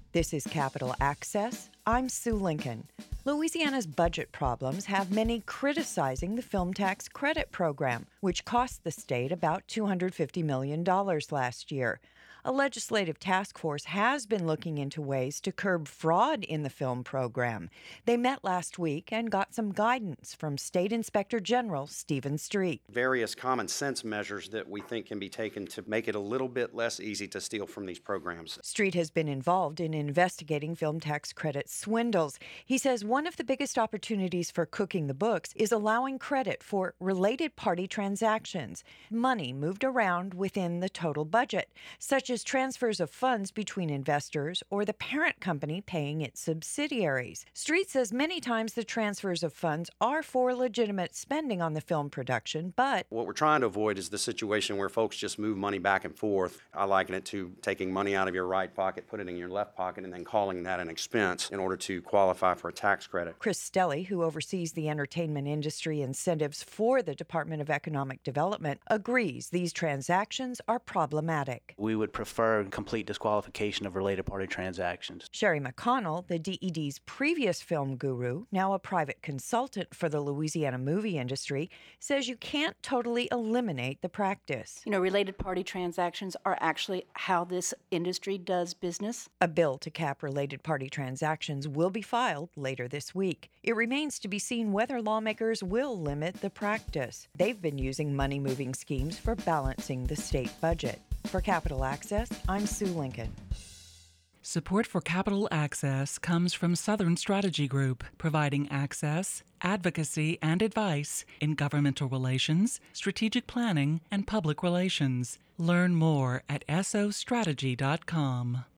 This is Capital Access. I'm Sue Lincoln. Louisiana's budget problems have many criticizing the film tax credit program, which cost the state about $250 million last year. A legislative task force has been looking into ways to curb fraud in the film program. They met last week and got some guidance from State Inspector General Stephen Street. Various common sense measures that we think can be taken to make it a little bit less easy to steal from these programs. Street has been involved in investigating film tax credit swindles. He says one of the biggest opportunities for cooking the books is allowing credit for related party transactions, money moved around within the total budget, such as transfers of funds between investors or the parent company paying its subsidiaries. Street says many times the transfers of funds are for legitimate spending on the film production, but what we're trying to avoid is the situation where folks just move money back and forth. I liken it to taking money out of your right pocket, put it in your left pocket, and then calling that an expense in order to qualify for a tax credit. Chris Stelly, who oversees the entertainment industry incentives for the Department of Economic Development, agrees these transactions are problematic. We would prefer complete disqualification of related party transactions. Sherry McConnell, the DED's previous film guru, now a private consultant for the Louisiana movie industry, says you can't totally eliminate the practice. Related party transactions are actually how this industry does business. A bill to cap related party transactions will be filed later this week. It remains to be seen whether lawmakers will limit the practice. They've been using money-moving schemes for balancing the state budget. For Capital Access, I'm Sue Lincoln. Support for Capital Access comes from Southern Strategy Group, providing access, advocacy, and advice in governmental relations, strategic planning, and public relations. Learn more at sostrategy.com.